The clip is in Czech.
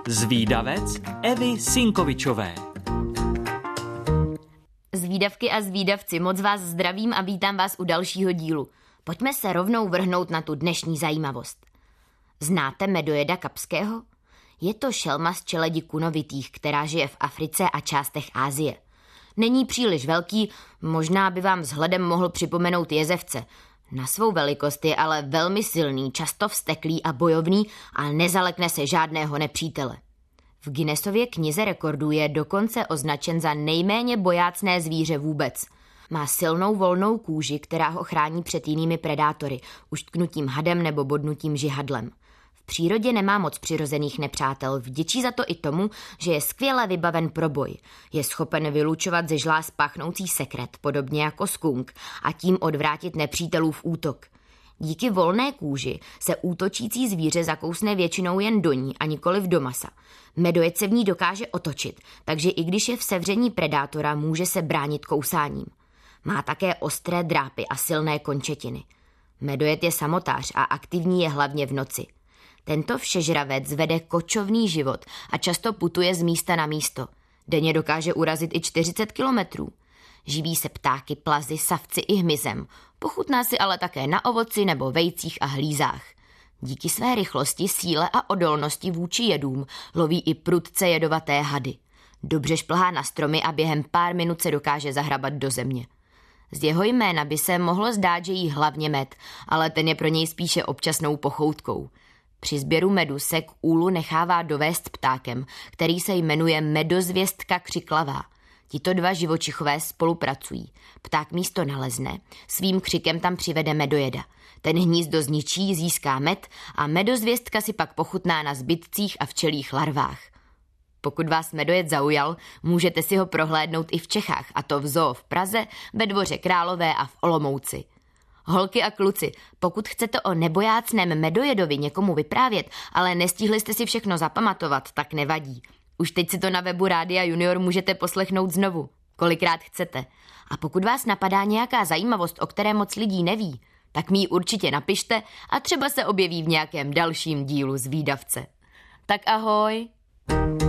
Zvídavec Evy Sinkovičové. Zvídavky a zvídavci, moc vás zdravím a vítám vás u dalšího dílu. Pojďme se rovnou vrhnout na tu dnešní zajímavost. Znáte medojeda kapského? Je to šelma z čeledi kunovitých, která žije v Africe a částech Asie. Není příliš velký, možná by vám vzhledem mohl připomenout jezevce. Na svou velikost je ale velmi silný, často vzteklý a bojovný a nezalekne se žádného nepřítele. V Guinnessově knize rekordů je dokonce označen za nejméně bojácné zvíře vůbec. Má silnou volnou kůži, která ho chrání před jinými predátory, uštknutím hadem nebo bodnutím žihadlem. V přírodě nemá moc přirozených nepřátel, vděčí za to i tomu, že je skvěle vybaven pro boj. Je schopen vylučovat ze žláz páchnoucí sekret, podobně jako skunk, a tím odvrátit nepřítelův útok. Díky volné kůži se útočící zvíře zakousne většinou jen do ní a nikoliv do masa. Medojed se v ní dokáže otočit, takže i když je v sevření predátora, může se bránit kousáním. Má také ostré drápy a silné končetiny. Medojed je samotář a aktivní je hlavně v noci. Tento všežravec vede kočovný život a často putuje z místa na místo. Denně dokáže urazit i 40 kilometrů. Živí se ptáky, plazy, savci i hmyzem. Pochutná si ale také na ovoci nebo vejcích a hlízách. Díky své rychlosti, síle a odolnosti vůči jedům loví i prudce jedovaté hady. Dobře šplhá na stromy a během pár minut se dokáže zahrabat do země. Z jeho jména by se mohlo zdát, že jí hlavně med, ale ten je pro něj spíše občasnou pochoutkou. Při sběru medu se k úlu nechává dovést ptákem, který se jmenuje medozvěstka křiklavá. Tito dva živočichové spolupracují. Pták místo nalezne, svým křikem tam přivede medojeda. Ten hnízdo zničí, získá med a medozvěstka si pak pochutná na zbytcích a včelích larvách. Pokud vás medojed zaujal, můžete si ho prohlédnout i v Čechách, a to v zoo v Praze, ve Dvoře Králové a v Olomouci. Holky a kluci, pokud chcete o nebojácném medojedovi někomu vyprávět, ale nestihli jste si všechno zapamatovat, tak nevadí. Už teď si to na webu Rádia Junior můžete poslechnout znovu, kolikrát chcete. A pokud vás napadá nějaká zajímavost, o které moc lidí neví, tak mi ji určitě napište a třeba se objeví v nějakém dalším dílu Zvídavce. Tak ahoj!